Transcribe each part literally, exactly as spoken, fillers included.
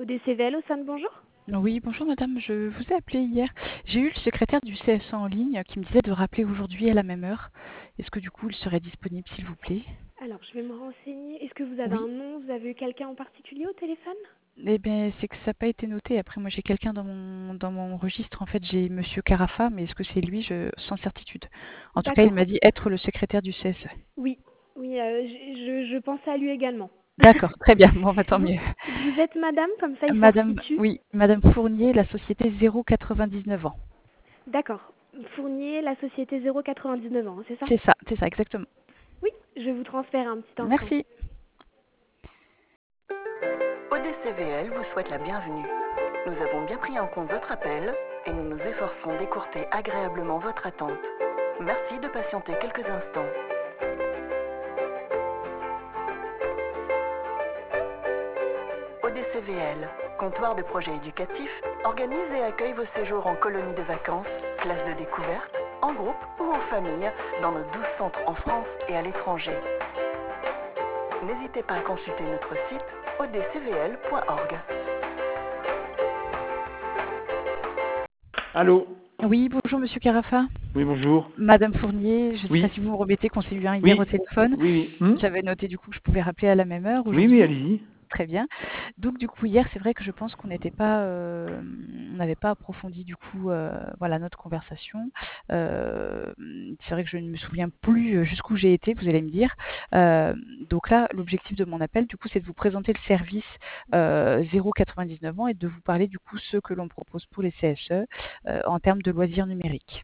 O D C V L au sein de bonjour. Oui, bonjour madame, je vous ai appelé hier. J'ai eu le secrétaire du C S E en ligne qui me disait de rappeler aujourd'hui à la même heure. Est-ce que du coup il serait disponible s'il vous plaît? Alors, je vais me renseigner. Est-ce que vous avez un Oui. nom? Vous avez eu quelqu'un en particulier au téléphone? Eh bien, c'est que ça n'a pas été noté. Après, moi j'ai quelqu'un dans mon dans mon registre. En fait, j'ai monsieur Carafa, mais est-ce que c'est lui? Je sans certitude. En tout cas, il D'accord. m'a dit être le secrétaire du C S E. Oui, oui, euh, je, je, je pense à lui également. D'accord, très bien. Bon, bah, tant vous, mieux. vous êtes madame, comme ça il Madame, s'institue. oui, Madame Fournier, la société zéro quatre-vingt-dix-neuf ans. D'accord. Fournier, la société zéro quatre-vingt-dix-neuf ans, c'est ça? C'est ça, c'est ça, exactement. Oui, je vais vous transférer un petit instant. Merci. O D C V L vous souhaite la bienvenue. Nous avons bien pris en compte votre appel et nous nous efforçons d'écourter agréablement votre attente. Merci de patienter quelques instants. O D C V L, comptoir de projets éducatifs, organise et accueille vos séjours en colonie de vacances, classes de découverte, en groupe ou en famille, dans nos douze centres en France et à l'étranger. N'hésitez pas à consulter notre site o d c v l point org. Allô? Oui, bonjour monsieur Carafa. Oui, bonjour. Madame Fournier, je ne sais pas Oui, si vous me remettez qu'on s'est eu un hier au oui, téléphone. oui, oui. Hmm. J'avais noté du coup que je pouvais rappeler à la même heure Oui, oui, aujourd'hui. allez-y. Très bien. Donc du coup hier, c'est vrai que je pense qu'on n'était pas, euh, on n'avait pas approfondi du coup, euh, voilà notre conversation. Euh, c'est vrai que je ne me souviens plus jusqu'où j'ai été, vous allez me dire. Euh, donc là, l'objectif de mon appel, du coup, c'est de vous présenter le service euh, zéro quatre-vingt-dix-neuf ans et de vous parler du coup ce que l'on propose pour les C S E euh, en termes de loisirs numériques.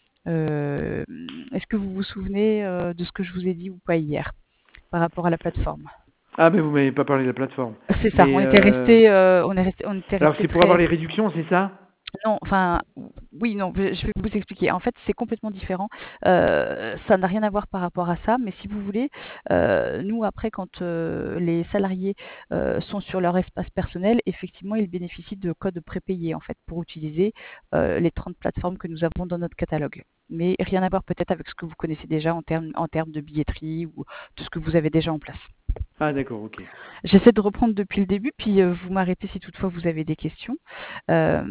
Euh, Est-ce que vous vous souvenez euh, de ce que je vous ai dit ou pas hier par rapport à la plateforme? Ah, mais vous m'avez pas parlé de la plateforme. C'est ça, on Mais, était euh... resté, euh, on est resté, on était alors resté c'est pour avoir très. les réductions, c'est ça? Non, enfin, oui, non, je je vais vous expliquer. En fait, c'est complètement différent. Euh, ça n'a rien à voir par rapport à ça, mais si vous voulez, euh, nous, après, quand euh, les salariés euh, sont sur leur espace personnel, effectivement, ils bénéficient de codes prépayés, en fait, pour utiliser euh, les trente plateformes que nous avons dans notre catalogue. Mais rien à voir peut-être avec ce que vous connaissez déjà en termes, en termes de billetterie ou de ce que vous avez déjà en place. Ah, d'accord, ok. J'essaie de reprendre depuis le début, puis euh, vous m'arrêtez si toutefois vous avez des questions. Euh,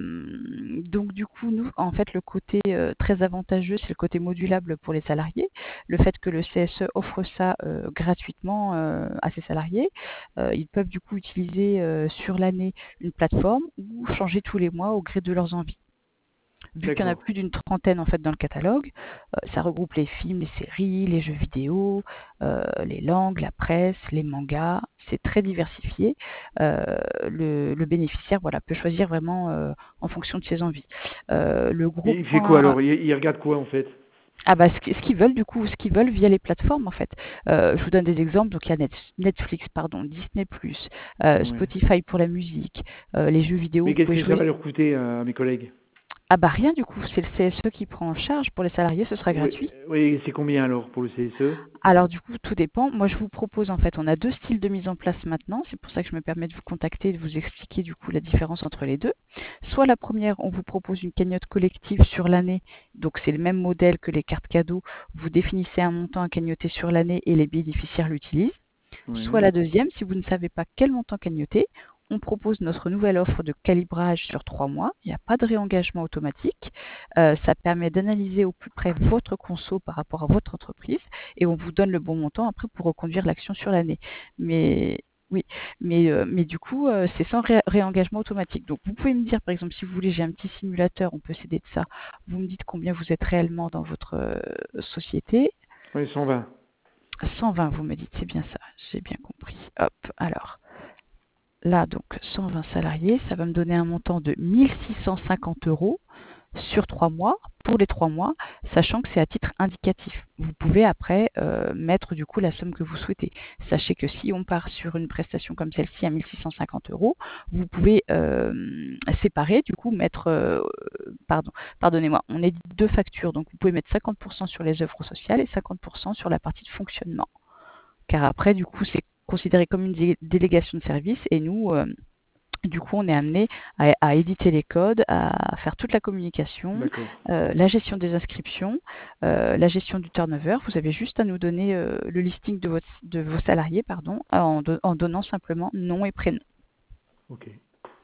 donc du coup, nous, en fait, le côté euh, très avantageux, c'est le côté modulable pour les salariés. Le fait que le C S E offre ça euh, gratuitement euh, à ses salariés. Euh, ils peuvent du coup utiliser euh, sur l'année une plateforme ou changer tous les mois au gré de leurs envies. Vu qu'il y en a D'accord. plus d'une trentaine en fait dans le catalogue, euh, ça regroupe les films, les séries, les jeux vidéo, euh, les langues, la presse, les mangas. C'est très diversifié. Euh, le, le bénéficiaire, voilà, peut choisir vraiment euh, en fonction de ses envies. Euh, le gros Et il fait quoi point, alors? il, il regarde quoi en fait? ah bah ce qu- ce qu'ils veulent du coup, ce qu'ils veulent via les plateformes en fait. Euh, je vous donne des exemples. Donc il y a Net- Netflix, pardon, Disney+, euh, Ouais. Spotify pour la musique, euh, les jeux vidéo. Mais Vous qu'est-ce pouvez que ça va jouer. leur coûter euh, à mes collègues? Ah bah rien du coup, c'est le C S E qui prend en charge pour les salariés, ce sera Oui, gratuit. oui, c'est combien alors pour le C S E? Alors du coup, tout dépend. Moi, je vous propose en fait, on a deux styles de mise en place maintenant. C'est pour ça que je me permets de vous contacter et de vous expliquer du coup la différence entre les deux. Soit la première, on vous propose une cagnotte collective sur l'année. Donc c'est le même modèle que les cartes cadeaux. Vous définissez un montant à cagnoter sur l'année et les bénéficiaires l'utilisent. Soit Oui. la deuxième, si vous ne savez pas quel montant cagnoter, on propose notre nouvelle offre de calibrage sur trois mois. Il n'y a pas de réengagement automatique. Euh, ça permet d'analyser au plus près votre conso par rapport à votre entreprise et on vous donne le bon montant après pour reconduire l'action sur l'année. Mais oui, mais, euh, mais du coup, euh, c'est sans ré- réengagement automatique. Donc, vous pouvez me dire, par exemple, si vous voulez, j'ai un petit simulateur, on peut s'aider de ça. Vous me dites combien vous êtes réellement dans votre euh, société. Oui, cent vingt. cent vingt, vous me dites, c'est bien ça, j'ai bien compris. Hop, alors là, donc cent vingt salariés, ça va me donner un montant de mille six cent cinquante euros sur trois mois, pour les trois mois, sachant que c'est à titre indicatif. Vous pouvez après euh, mettre du coup la somme que vous souhaitez. Sachez que si on part sur une prestation comme celle-ci à mille six cent cinquante euros, vous pouvez euh, séparer, du coup mettre, euh, pardon, pardonnez-moi, on édite deux factures, donc vous pouvez mettre cinquante pour cent sur les œuvres sociales et cinquante pour cent sur la partie de fonctionnement. Car après, du coup, c'est considéré comme une dé- délégation de service et nous, euh, du coup, on est amené à, à éditer les codes, à faire toute la communication, D'accord. euh, la gestion des inscriptions, euh, la gestion du turnover. Vous avez juste à nous donner euh, le listing de, votre, de vos salariés pardon, en, do- en donnant simplement nom et prénom. Ok.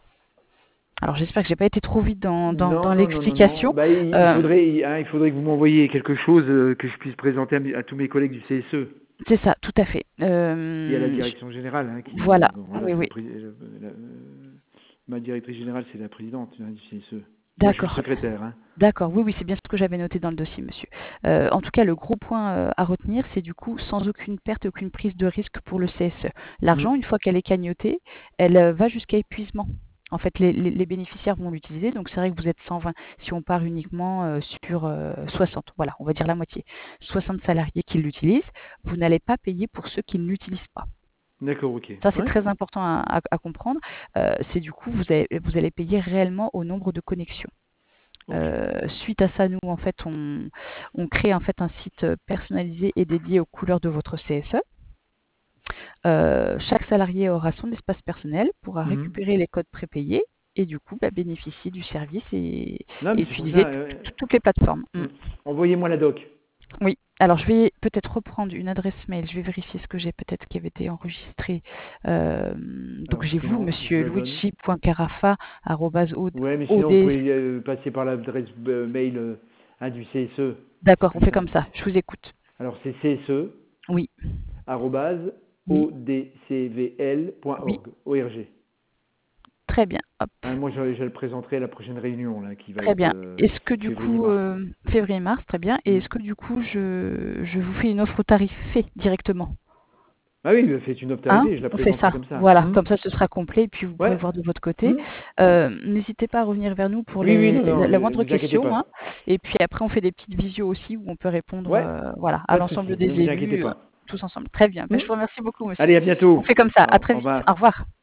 Alors j'espère que j'ai pas été trop vite dans, dans, Non, dans non, non, non, non. l'explication. Bah, il, il Euh, faudrait, il, hein, il faudrait que vous m'envoyiez quelque chose euh, que je puisse présenter à, mes- à tous mes collègues du C S E c'est ça, tout à fait. et à la Euh, direction générale. Hein, qui, voilà, bon, voilà, oui, c'est le oui, pré- le- la- euh, ma directrice générale, c'est la présidente hein, du C S E. Moi, je suis le d'accord. secrétaire. Hein. D'accord, oui, oui, c'est bien ce que j'avais noté dans le dossier, monsieur. Euh, en tout cas, le gros point euh, à retenir, c'est du coup sans aucune perte et aucune prise de risque pour le C S E. L'argent, Mm. une fois qu'elle est cagnotée, elle euh, va jusqu'à épuisement. En fait, les, les- les bénéficiaires vont l'utiliser, donc c'est vrai que vous êtes cent vingt. Si on part uniquement euh, sur euh, soixante, voilà, on va dire la moitié, soixante salariés qui l'utilisent, vous n'allez pas payer pour ceux qui ne l'utilisent pas. D'accord, ok. Ça, c'est Ouais. très important à, à- à comprendre. Euh, c'est du coup, vous allez, vous allez payer réellement au nombre de connexions. Ok. Euh, suite à ça, nous, en fait, on, on crée en fait un site personnalisé et dédié aux couleurs de votre C S E. Euh, chaque salarié aura son espace personnel, pourra Mhm. récupérer les codes prépayés et du coup bah, bénéficier du service et, Non, et mais c'est pour utiliser ça. t- euh, t- toutes les plateformes. Mm. mm. Envoyez-moi la doc. Oui. Alors, je vais peut-être reprendre une adresse mail. Je vais vérifier ce que j'ai peut-être qui avait été enregistré. Euh, donc, Alors, j'ai vous, sinon, je monsieur la donne. luigi point carafa arobase o d. Ouais, mais sinon, vous pouvez euh, passer par l'adresse euh, mail euh, hein, du C S E. D'accord, on fait comme ça. Je vous écoute. Alors, c'est C S E, Oui. arrobase, Oui. o d c v l point org. Oui. O R G. Très bien. Hop. Hein, moi, je, je le présenterai à la prochaine réunion, là, qui va Très être bien. euh, Est-ce que du coup, février-mars. euh, février-mars, très bien. Et Mm. est-ce que du coup, je, je vous fais une offre tarifée directement? Ah oui, faites une offre Hein? tarifée, je la On fait présenterai ça. comme ça. Voilà, Mm. comme ça ce sera complet et puis vous pourrez Ouais. voir de votre côté. Mm. Euh, N'hésitez pas à revenir vers nous pour Oui, oui, les, non, non, la, la euh, moindre vous inquiétez question. pas. Hein. Et puis après, on fait des petites visios aussi où on peut répondre Ouais, euh, voilà, à pas de l'ensemble souci, des ne vous inquiétez élus, euh, pas. tous ensemble. Très bien. Ben, Mm. je vous remercie beaucoup, monsieur. Allez, à On bientôt. fait comme ça. À Au, très au vite. revoir. Au revoir.